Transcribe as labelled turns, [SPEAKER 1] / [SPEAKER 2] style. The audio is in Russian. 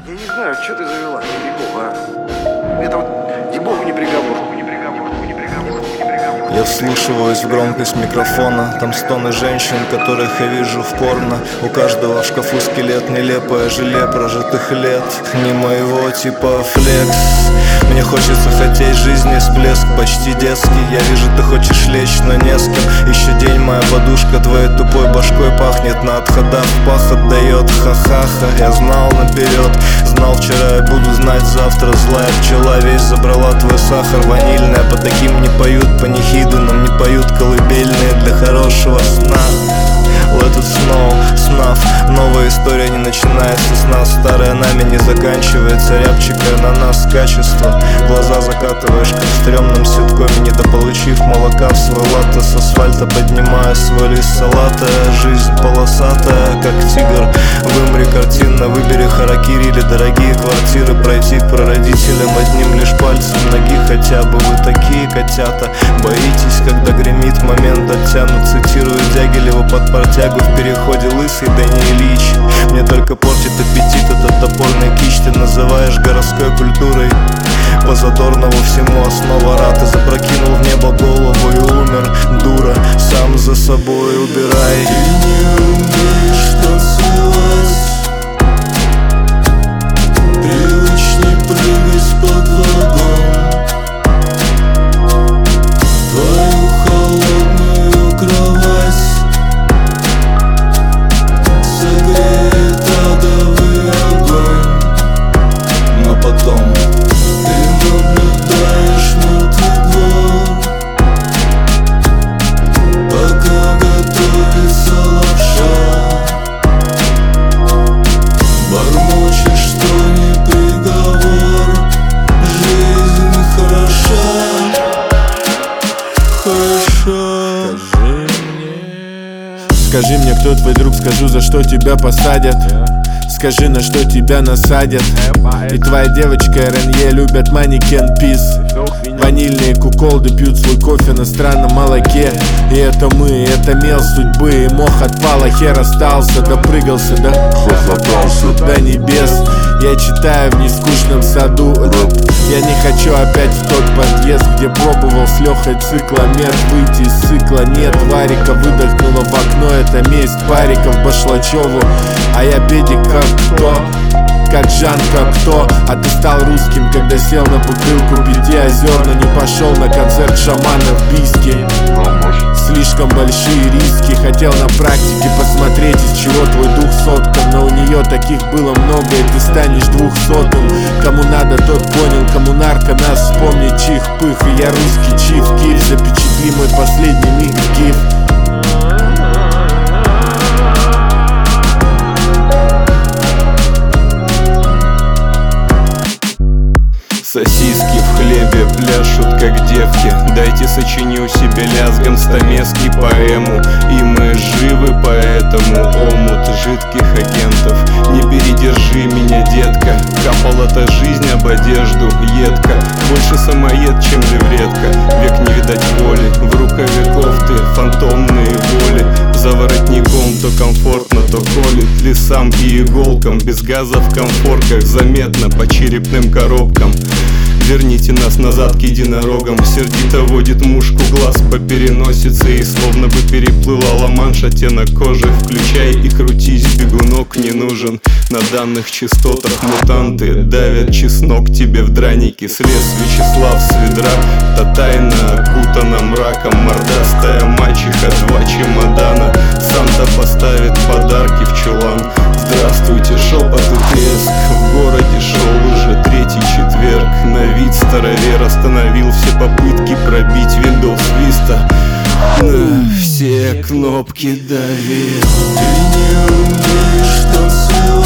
[SPEAKER 1] Я не знаю, что ты завела, ей-богу, а? Это вот, ей-богу, не приговор.
[SPEAKER 2] Я вслушиваюсь в громкость микрофона. Там стоны женщин, которых я вижу в порно. У каждого в шкафу скелет, нелепое желе прожитых лет. Не моего типа флекс. Мне хочется хотеть жизни всплеск почти детский. Я вижу, ты хочешь лечь, но не с кем. Еще день, моя подушка твоей тупой башкой пахнет. На отходах пах отдает, ха-ха-ха. Я знал наперед, знал вчера, я буду знать завтра. Злая пчела весь забрала твой сахар. Ванильная, по таким не поют панихиды, нам не поют колыбельные для хорошего сна. Let it snow, snuff. Новая история не начинается с нас. Старая нами не заканчивается. Рябчикая на нас качество. Глаза закатываешь, как в стрёмном ситкоме. Недополучив молока в свой латте, с асфальта поднимая свой лист салата. Жизнь полосатая, как тигр. Вымри картинно, выбери харакири или дорогие квартиры. Пройти к прародителям одним лишь пальцем ноги. Хотя бы вы такие котята. Боитесь, когда гремит момент оттянут. Цитирую Дягилева под партию в переходе лысый, да не Ильич. Мне только портит аппетит этот топорный кич. Ты называешь городской культурой. По Задорнову всему основа рад. Ты запрокинул в небо голову и умер, дура. Сам за собой убирай.
[SPEAKER 3] Ты не умеешь танцевать. Привычней прыгать под вагон. Твою холодную кровать согреет адовый огонь. Но потом ты наблюдаешь мертвый двор, пока готовится лапша. Бормочешь, что не приговор. Жизнь хороша, хороша.
[SPEAKER 4] Скажи мне, кто твой друг, скажу, за что тебя посадят. Скажи, на что тебя насадят. И твоя девочка Ренье любят манекен пис. Ванильные куколды пьют свой кофе на странном молоке. И это мы, это мел судьбы. И мох отпала, хер остался. Допрыгался, да хохотался до небес. Я читаю в нескучном саду рэп. Я не хочу опять в тот подъезд, где пробовал с Лехой цикломет. Выйти из цикла нет, Варика выдохнула в окно. Это месть париков Башлачеву. А я педик как кто? Как Жан, как кто? А ты стал русским, когда сел на бутылку 5 озер, но не пошел на концерт шамана в Бийске. Слишком большие риски. Хотел на практике посмотреть, из чего твой дух соткан. Но у нее таких было много, и ты станешь 200-м. Кому надо, тот понял, кому нарко нас вспомнит чих пых. И я русский чиф киф. Запечатли мой последний миг в гиф.
[SPEAKER 5] Сосиски в хлебе пляшут, как девки. Дайте сочиню себе лязгом стамески поэму. И мы живы, поэтому омут жидких агентов. Не передержи меня, детка. Капала-то жизнь об одежду, едко. Больше самоед, чем левретка. Век не видать воли. В рукаве кофты фантомные воли. За воротником то комфортно, то колет лесам и иголкам. Без газа в комфорках заметно по черепным коробкам. Верните нас назад к единорогам. Сердито водит мушку глаз по переносице. И словно бы переплыла Ла-Манш, оттенок кожи. Включай и крутись, бегунок не нужен. На данных частотах мутанты давят чеснок тебе в драники. Слез Вячеслав с ведра, та тайна окутана мраком. Мордастая мачеха, 2 чемодана. Санта поставит подарки в чулан. Здравствуйте, шепот и треск. В городе шел уже 3-й четверг. На вид старовер остановил все попытки пробить Windows Vista. На все кнопки давил.
[SPEAKER 3] Ты не умеешь танцевать.